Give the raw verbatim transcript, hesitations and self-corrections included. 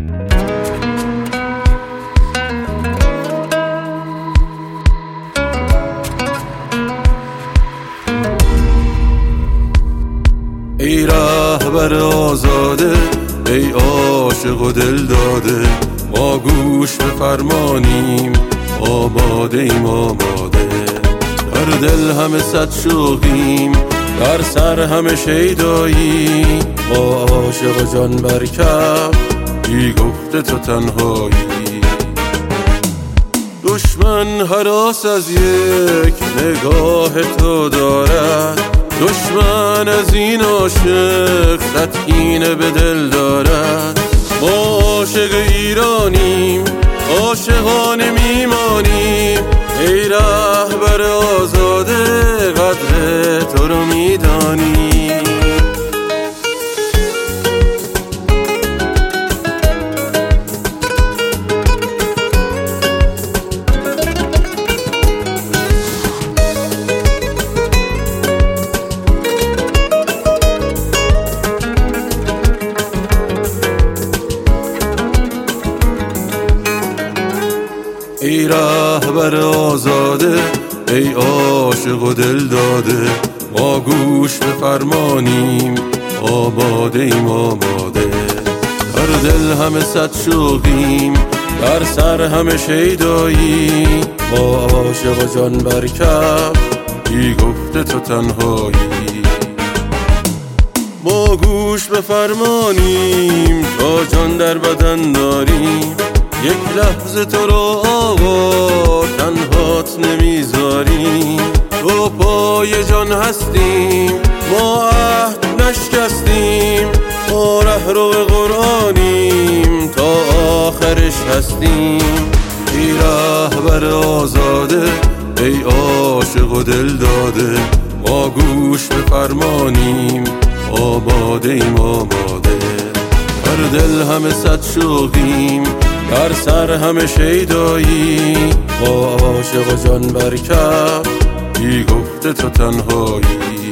ای رهبر آزاده، ای عاشق و دل داده، ما گوش به فرمانیم، آماده ایم آماده. در دل همه صد شوقیم، در سر همه شیدایی، ما عاشق و جان بر کف، بی گفت تو تنهایی. دشمن هراس از یک نگاه تو دارد، دشمن از این عاشق خطینه به دل دارد. ما عاشق ایرانیم، عاشقانه میمانیم، ای رهبر آزاده، قدر تو رو میدانیم. ای رهبر آزاده، ای عاشق و دل داده، ما گوش به فرمانیم، آماده ایم آماده. در دل همه صد شوقیم، در سر همه شیدایی، ما عاشق و جان بر کف، بی گفت تو تنهایی. ما گوش به فرمانیم، تا جان در بدن داریم، یک لحظه تو رو آقا تنهات نمیذاریم. تو پای جان هستیم، ما عهد نشکستیم، ما ره رو قرآنیم، تا آخرش هستیم. ای رهبر آزاده، ای عاشق و دل داده، ما گوش به فرمانیم، آماده ایم آماده. در دل همه صد شوقیم، در سر همه شیدایی، با عاشق و جان بر کف، بی گفت تو تنهایی.